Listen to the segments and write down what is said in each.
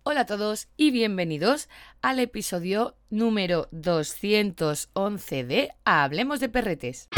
Hola a todos y bienvenidos al episodio número 211 de Hablemos de Perretes.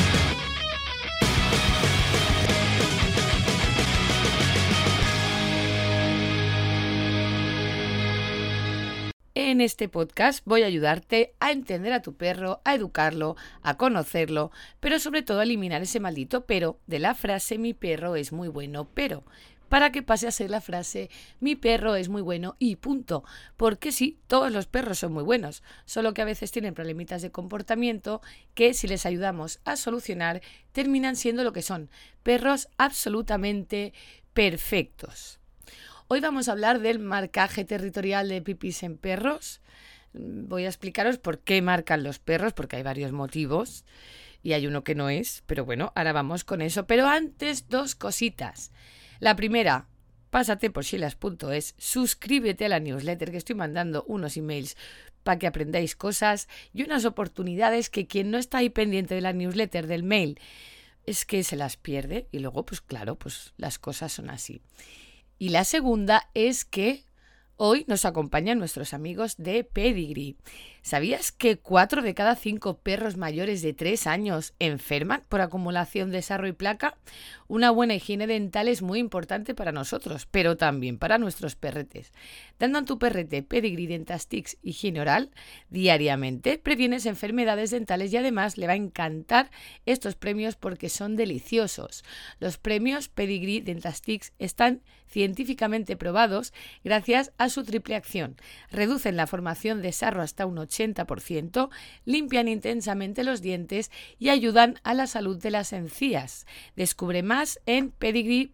En este podcast voy a ayudarte a entender a tu perro, a educarlo, a conocerlo, pero sobre todo a eliminar ese maldito pero de la frase mi perro es muy bueno, pero para que pase a ser la frase mi perro es muy bueno y punto. Porque sí, todos los perros son muy buenos, solo que a veces tienen problemitas de comportamiento que si les ayudamos a solucionar terminan siendo lo que son, perros absolutamente perfectos. Hoy vamos a hablar del marcaje territorial de pipis en perros. Voy a explicaros por qué marcan los perros, porque hay varios motivos y hay uno que no es, pero bueno, ahora vamos con eso. Pero antes, dos cositas. La primera, pásate por shilas.es, suscríbete a la newsletter que estoy mandando unos emails para que aprendáis cosas y unas oportunidades que quien no está ahí pendiente de la newsletter, del mail, es que se las pierde y luego, pues claro, pues las cosas son así. Y la segunda es que hoy nos acompañan nuestros amigos de Pedigree. ¿Sabías que 4 de cada 5 perros mayores de 3 años enferman por acumulación de sarro y placa? Una buena higiene dental es muy importante para nosotros, pero también para nuestros perretes. Dando a tu perrete Pedigree Dentastix higiene oral diariamente, previenes enfermedades dentales y además le va a encantar estos premios porque son deliciosos. Los premios Pedigree Dentastix están científicamente probados gracias a su triple acción. Reducen la formación de sarro hasta un 80%, limpian intensamente los dientes y ayudan a la salud de las encías. Descubre más en pedigree.es.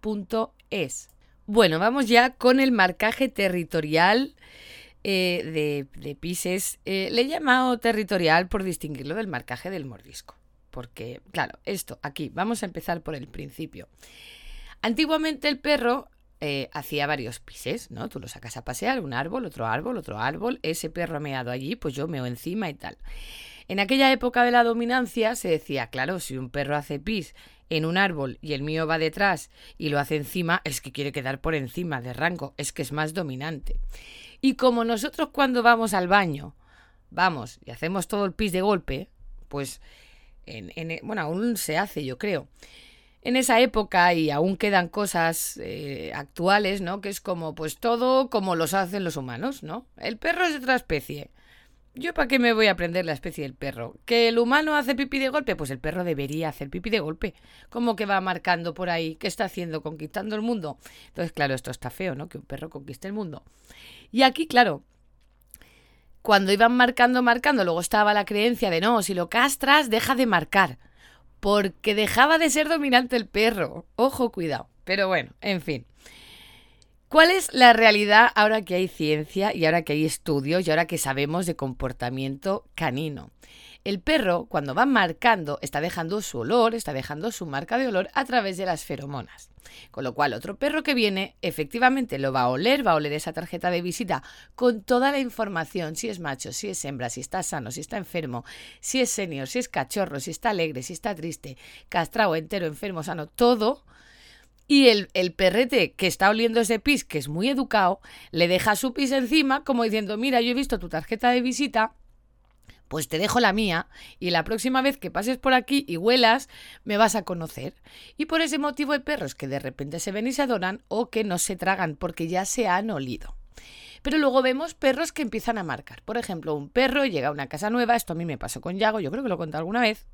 Bueno, vamos ya con el marcaje territorial de pises. Le he llamado territorial por distinguirlo del marcaje del mordisco. Porque, claro, esto aquí, vamos a empezar por el principio. Antiguamente el perro hacía varios pises, ¿no? Tú lo sacas a pasear, un árbol, otro árbol, ese perro ha meado allí, pues yo meo encima y tal. En aquella época de la dominancia se decía, claro, si un perro hace pis en un árbol y el mío va detrás y lo hace encima, es que quiere quedar por encima de rango, es que es más dominante. Y como nosotros cuando vamos al baño, vamos y hacemos todo el pis de golpe, pues, bueno, aún se hace, yo creo. En esa época, y aún quedan cosas actuales, ¿no? Que es como, pues todo como los hacen los humanos, ¿no? El perro es otra especie. ¿Yo para qué me voy a aprender la especie del perro? ¿Que el humano hace pipí de golpe? Pues el perro debería hacer pipí de golpe. ¿Cómo que va marcando por ahí? ¿Qué está haciendo? ¿Conquistando el mundo? Entonces, claro, esto está feo, ¿no? Que un perro conquiste el mundo. Y aquí, claro, cuando iban marcando, luego estaba la creencia de no, si lo castras, deja de marcar. Porque dejaba de ser dominante el perro. Ojo, cuidado. Pero bueno, en fin. ¿Cuál es la realidad ahora que hay ciencia y ahora que hay estudios y ahora que sabemos de comportamiento canino? El perro, cuando va marcando, está dejando su olor, está dejando su marca de olor a través de las feromonas. Con lo cual, otro perro que viene, efectivamente lo va a oler esa tarjeta de visita con toda la información, si es macho, si es hembra, si está sano, si está enfermo, si es senior, si es cachorro, si está alegre, si está triste, castrado, entero, enfermo, sano, todo. Y el perrete que está oliendo ese pis, que es muy educado, le deja su pis encima como diciendo, mira, yo he visto tu tarjeta de visita, pues te dejo la mía y la próxima vez que pases por aquí y huelas, me vas a conocer. Y por ese motivo hay perros que de repente se ven y se adoran o que no se tragan porque ya se han olido. Pero luego vemos perros que empiezan a marcar. Por ejemplo, un perro llega a una casa nueva, esto a mí me pasó con Yago, yo creo que lo he contado alguna vez.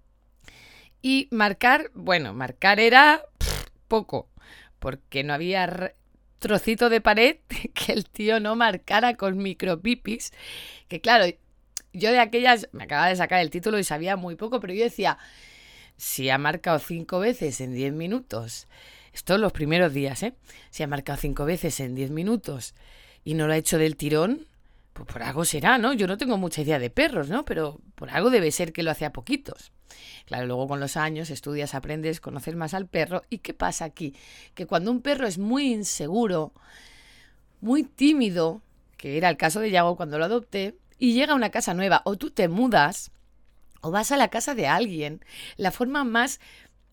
Y marcar era poco, porque no había trocito de pared que el tío no marcara con micropipis, que claro, yo de aquellas me acababa de sacar el título y sabía muy poco, pero yo decía, si ha marcado 5 veces en 10 minutos, esto en los primeros días, si ha marcado 5 veces en 10 minutos y no lo ha hecho del tirón, pues por algo será, ¿no? Yo no tengo mucha idea de perros, ¿no? Pero por algo debe ser que lo hace a poquitos. Claro, luego con los años estudias, aprendes, conoces más al perro. ¿Y qué pasa aquí? Que cuando un perro es muy inseguro, muy tímido, que era el caso de Yago cuando lo adopté, y llega a una casa nueva, o tú te mudas, o vas a la casa de alguien, la forma más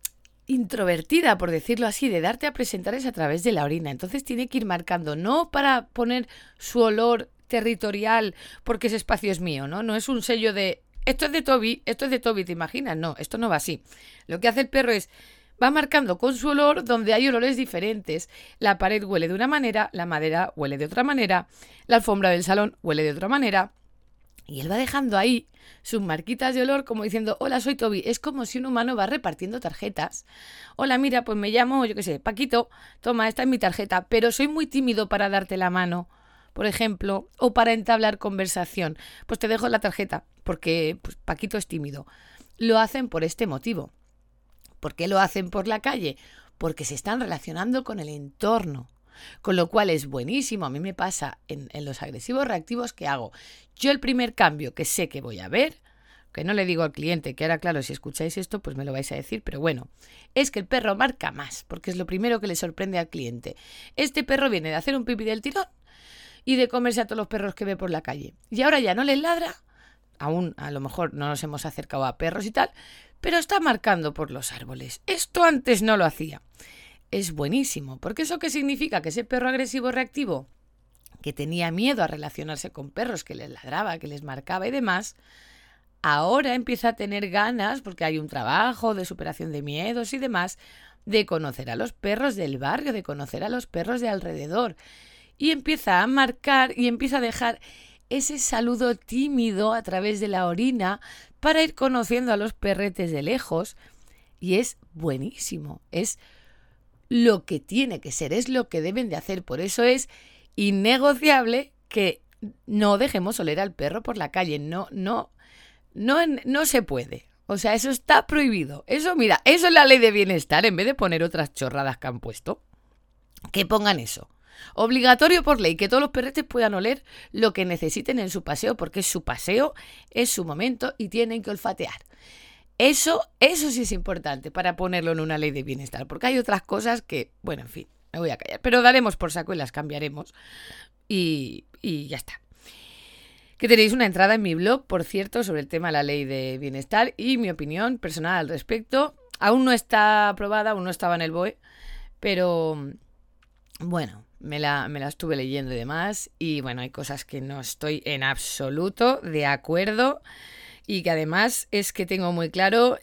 introvertida, por decirlo así, de darte a presentar es a través de la orina. Entonces tiene que ir marcando, no para poner su olor territorial porque ese espacio es mío, ¿no? No es un sello de esto es de Toby, ¿te imaginas? No, esto no va así. Lo que hace el perro es va marcando con su olor donde hay olores diferentes. La pared huele de una manera, la madera huele de otra manera, la alfombra del salón huele de otra manera. Y él va dejando ahí sus marquitas de olor como diciendo, hola, soy Toby. Es como si un humano va repartiendo tarjetas. Hola, mira, pues me llamo, yo qué sé, Paquito, toma, esta es mi tarjeta, pero soy muy tímido para darte la mano, por ejemplo, o para entablar conversación. Pues te dejo la tarjeta, porque pues, Paquito es tímido. Lo hacen por este motivo. ¿Por qué lo hacen por la calle? Porque se están relacionando con el entorno. Con lo cual es buenísimo. A mí me pasa en los agresivos reactivos que hago. Yo el primer cambio que sé que voy a ver, que no le digo al cliente, que ahora claro, si escucháis esto, pues me lo vais a decir, pero bueno, es que el perro marca más, porque es lo primero que le sorprende al cliente. Este perro viene de hacer un pipí del tirón y de comerse a todos los perros que ve por la calle. Y ahora ya no les ladra, aún a lo mejor no nos hemos acercado a perros y tal, pero está marcando por los árboles. Esto antes no lo hacía. Es buenísimo, porque ¿eso qué significa? Que ese perro agresivo reactivo, que tenía miedo a relacionarse con perros, que les ladraba, que les marcaba y demás, ahora empieza a tener ganas, porque hay un trabajo de superación de miedos y demás, de conocer a los perros del barrio, de conocer a los perros de alrededor. Y empieza a marcar y empieza a dejar ese saludo tímido a través de la orina para ir conociendo a los perretes de lejos. Y es buenísimo, es lo que tiene que ser, es lo que deben de hacer. Por eso es innegociable que no dejemos oler al perro por la calle. No se puede. O sea, eso está prohibido. Eso, mira, eso es la ley de bienestar. En vez de poner otras chorradas que han puesto, que pongan eso. Obligatorio por ley, que todos los perretes puedan oler lo que necesiten en su paseo, porque es su paseo, es su momento y tienen que olfatear. Eso sí es importante para ponerlo en una ley de bienestar, porque hay otras cosas que, bueno, en fin, me voy a callar, pero daremos por saco y las cambiaremos y ya está. Que tenéis una entrada en mi blog, por cierto, sobre el tema de la ley de bienestar y mi opinión personal al respecto. Aún no está aprobada, aún no estaba en el BOE, pero bueno, me la estuve leyendo y demás y bueno, hay cosas que no estoy en absoluto de acuerdo. Y que además es que tengo muy claro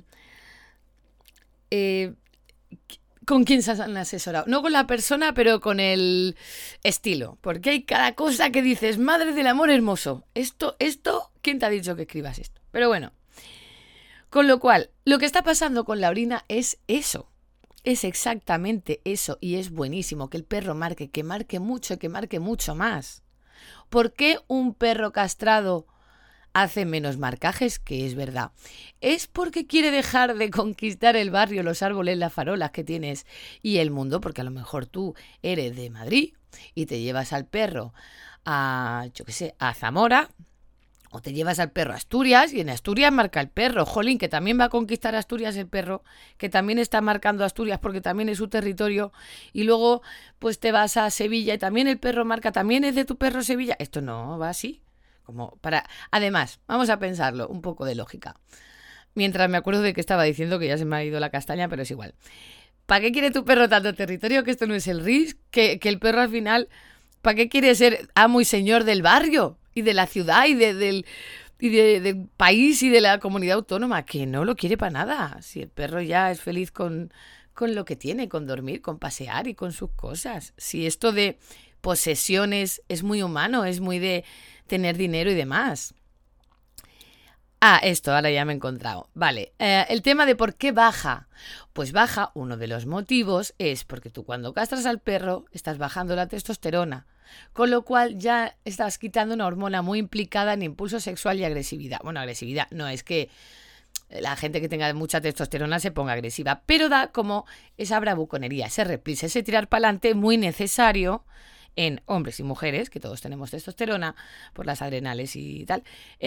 con quién se han asesorado. No con la persona, pero con el estilo. Porque hay cada cosa que dices, madre del amor hermoso. Esto, ¿quién te ha dicho que escribas esto? Pero bueno, con lo cual, lo que está pasando con la orina es eso. Es exactamente eso y es buenísimo que el perro marque, que marque mucho, que marque mucho más. ¿Por qué un perro castrado hace menos marcajes? Que es verdad. Es porque quiere dejar de conquistar el barrio, los árboles, las farolas que tienes y el mundo, porque a lo mejor tú eres de Madrid y te llevas al perro a, yo qué sé, a Zamora, o te llevas al perro a Asturias y en Asturias marca el perro. Jolín, que también va a conquistar Asturias el perro, que también está marcando Asturias porque también es su territorio. Y luego pues te vas a Sevilla y también el perro marca, también es de tu perro Sevilla. Esto no va así. Como para... Además, vamos a pensarlo, un poco de lógica. Mientras me acuerdo de que estaba diciendo que ya se me ha ido la castaña, pero es igual. ¿Para qué quiere tu perro tanto territorio? Que esto no es el RIS, que el perro al final, ¿para qué quiere ser amo y señor del barrio? Y de la ciudad y del país y de la comunidad autónoma, que no lo quiere para nada. Si el perro ya es feliz con lo que tiene, con dormir, con pasear y con sus cosas. Si esto de posesiones es muy humano, es muy de tener dinero y demás. Esto, ahora ya me he encontrado. Vale, el tema de por qué baja. Pues baja, uno de los motivos es porque tú cuando castras al perro estás bajando la testosterona, con lo cual ya estás quitando una hormona muy implicada en impulso sexual y agresividad. Bueno, agresividad no es que la gente que tenga mucha testosterona se ponga agresiva, pero da como esa bravuconería, ese replice, ese tirar para adelante muy necesario en hombres y mujeres, que todos tenemos testosterona por las adrenales y tal,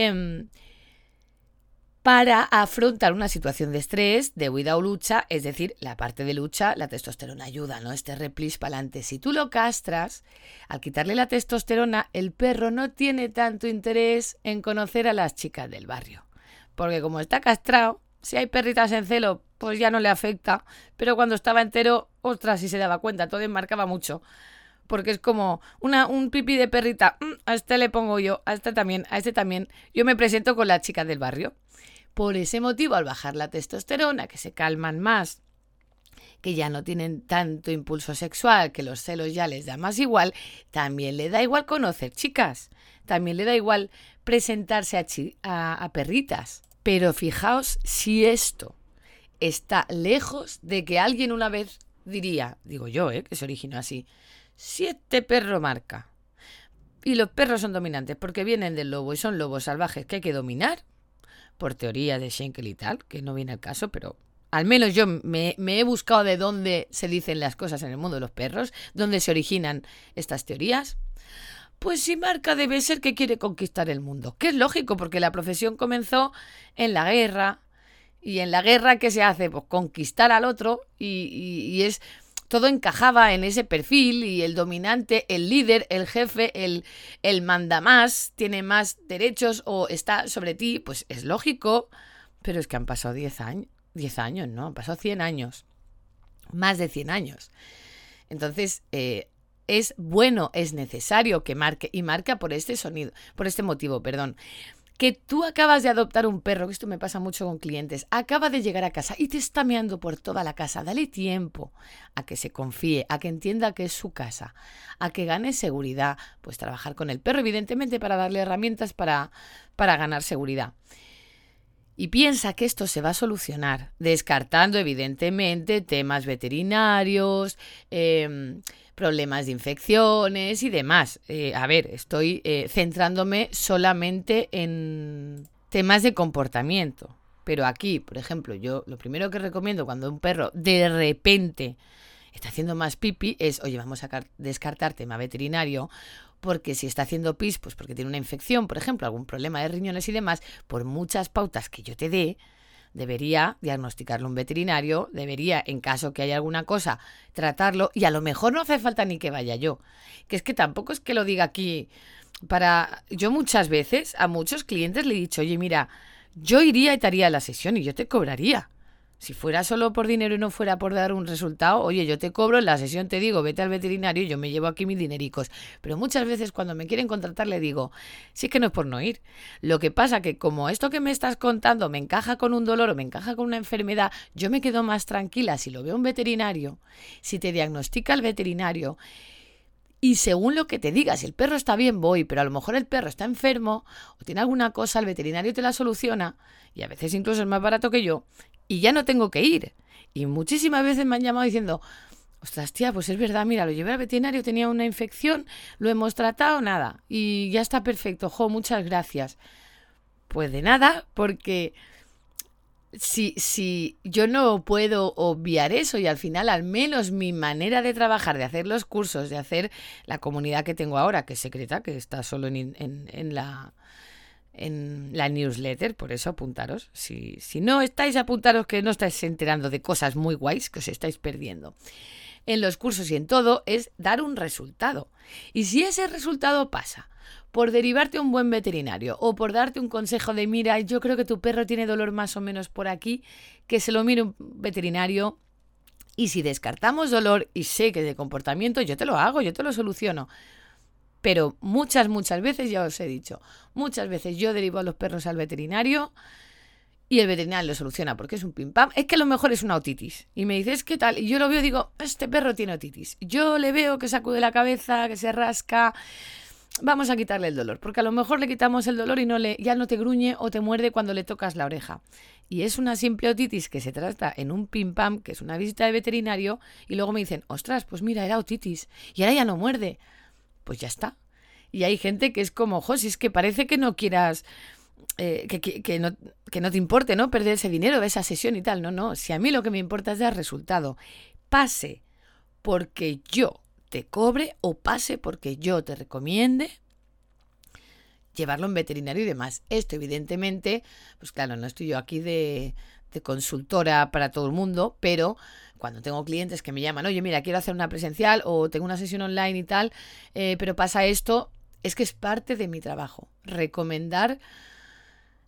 para afrontar una situación de estrés, de huida o lucha, es decir, la parte de lucha, la testosterona ayuda, ¿no? Este replis para adelante. Si tú lo castras, al quitarle la testosterona, el perro no tiene tanto interés en conocer a las chicas del barrio. Porque como está castrado, Si hay perritas en celo, pues ya no le afecta. Pero cuando estaba entero, ostras, sí se daba cuenta, todo enmarcaba mucho. Porque es como un pipí de perrita, a este le pongo yo, a este también, a este también. Yo me presento con las chicas del barrio. Por ese motivo, al bajar la testosterona, que se calman más, que ya no tienen tanto impulso sexual, que los celos ya les da más igual, también le da igual conocer chicas, también le da igual presentarse a perritas. Pero fijaos si esto está lejos de que alguien una vez diría, digo yo, que se originó así, si este perro marca y los perros son dominantes porque vienen del lobo y son lobos salvajes que hay que dominar, por teoría de Schenkel y tal, que no viene al caso, pero al menos yo me he buscado de dónde se dicen las cosas en el mundo de los perros, dónde se originan estas teorías. Pues si marca debe ser que quiere conquistar el mundo, que es lógico porque la profesión comenzó en la guerra. Y en la guerra, ¿qué se hace? Pues conquistar al otro y es... Todo encajaba en ese perfil y el dominante, el líder, el jefe, el manda más, tiene más derechos o está sobre ti, pues es lógico. Pero es que han pasado 10 años, ¿no? Han pasado 100 años, más de 100 años. Entonces, es bueno, es necesario que marque, y marca por este motivo, que tú acabas de adoptar un perro, que esto me pasa mucho con clientes, acaba de llegar a casa y te está meando por toda la casa. Dale tiempo a que se confíe, a que entienda que es su casa, a que gane seguridad. Pues trabajar con el perro, evidentemente, para darle herramientas para ganar seguridad. Y piensa que esto se va a solucionar, descartando, evidentemente, temas veterinarios, problemas de infecciones y demás. Estoy centrándome solamente en temas de comportamiento. Pero aquí, por ejemplo, yo lo primero que recomiendo cuando un perro de repente está haciendo más pipi es, oye, vamos a descartar tema veterinario, porque si está haciendo pis, pues porque tiene una infección, por ejemplo, algún problema de riñones y demás, por muchas pautas que yo te dé, debería diagnosticarlo un veterinario, debería, en caso que haya alguna cosa, tratarlo, y a lo mejor no hace falta ni que vaya yo. Que es que tampoco es que lo diga aquí para... Yo muchas veces a muchos clientes le he dicho, oye, mira, yo iría y te haría la sesión y yo te cobraría. Si fuera solo por dinero y no fuera por dar un resultado, oye, yo te cobro en la sesión, te digo, vete al veterinario y yo me llevo aquí mis dinericos. Pero muchas veces cuando me quieren contratar le digo, sí, es que no es por no ir. Lo que pasa que como esto que me estás contando me encaja con un dolor o me encaja con una enfermedad, yo me quedo más tranquila si lo veo un veterinario, si te diagnostica el veterinario. Y según lo que te diga, si el perro está bien, voy, pero a lo mejor el perro está enfermo o tiene alguna cosa, el veterinario te la soluciona y a veces incluso es más barato que yo y ya no tengo que ir. Y muchísimas veces me han llamado diciendo, ostras, tía, pues es verdad, mira, lo llevé al veterinario, tenía una infección, lo hemos tratado, nada, y ya está perfecto, muchas gracias. Pues de nada, porque... Si yo no puedo obviar eso y al final al menos mi manera de trabajar, de hacer los cursos, de hacer la comunidad que tengo ahora, que es secreta, que está solo en la newsletter, por eso apuntaros. Si no estáis, apuntaros, que no estáis enterando de cosas muy guays que os estáis perdiendo. En los cursos y en todo es dar un resultado. Y si ese resultado pasa por derivarte a un buen veterinario o por darte un consejo de, mira, yo creo que tu perro tiene dolor más o menos por aquí, que se lo mire un veterinario, y si descartamos dolor y sé que de comportamiento, yo te lo hago, yo te lo soluciono. Pero muchas veces, ya os he dicho, muchas veces yo derivo a los perros al veterinario y el veterinario lo soluciona porque es un pim pam. Es que a lo mejor es una otitis. Y me dices, ¿qué tal? Y yo lo veo y digo, este perro tiene otitis. Yo le veo que sacude la cabeza, que se rasca. Vamos a quitarle el dolor, porque a lo mejor le quitamos el dolor y ya no te gruñe o te muerde cuando le tocas la oreja. Y es una simple otitis que se trata en un pim pam, que es una visita de veterinario, y luego me dicen, ostras, pues mira, era otitis y ahora ya no muerde. Pues ya está. Y hay gente que es como, si es que parece que no quieras, que no te importe, ¿no? Perder ese dinero de esa sesión y tal. No, si a mí lo que me importa es dar resultado. Pase porque yo te cobre o pase porque yo te recomiende llevarlo en veterinario y demás. Esto, evidentemente, pues claro, no estoy yo aquí de consultora para todo el mundo, pero cuando tengo clientes que me llaman, oye, mira, quiero hacer una presencial o tengo una sesión online y tal, pero pasa esto, es que es parte de mi trabajo. Recomendar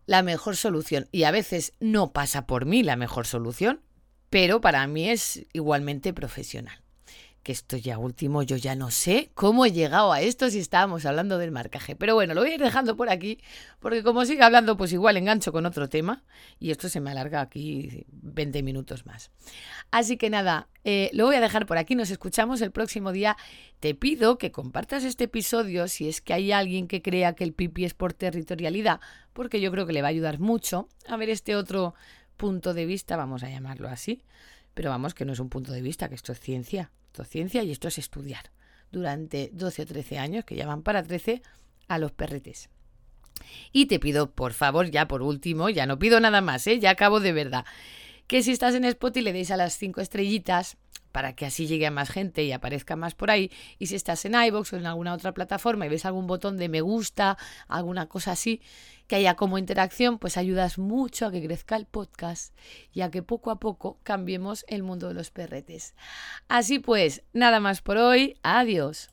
la mejor solución. Y a veces no pasa por mí la mejor solución, pero para mí es igualmente profesional. Que esto ya último, yo ya no sé cómo he llegado a esto si estábamos hablando del marcaje. Pero bueno, lo voy a ir dejando por aquí, porque como siga hablando, pues igual engancho con otro tema y esto se me alarga aquí 20 minutos más. Así que nada, lo voy a dejar por aquí, nos escuchamos el próximo día. Te pido que compartas este episodio si es que hay alguien que crea que el pipí es por territorialidad, porque yo creo que le va a ayudar mucho a ver este otro punto de vista, vamos a llamarlo así. Pero vamos, que no es un punto de vista, que esto es ciencia. Esto es ciencia y esto es estudiar durante 12 o 13 años, que ya van para 13, a los perretes. Y te pido, por favor, ya por último, ya no pido nada más, ya acabo de verdad, que si estás en Spotify le deis a las 5 estrellitas para que así llegue a más gente y aparezca más por ahí. Y si estás en iVoox o en alguna otra plataforma y ves algún botón de me gusta, alguna cosa así, que haya como interacción, pues ayudas mucho a que crezca el podcast y a que poco a poco cambiemos el mundo de los perretes. Así pues, nada más por hoy. Adiós.